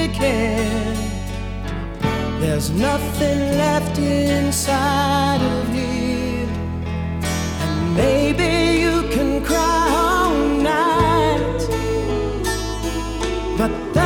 can. There's nothing left inside of me, and maybe you can cry all night, but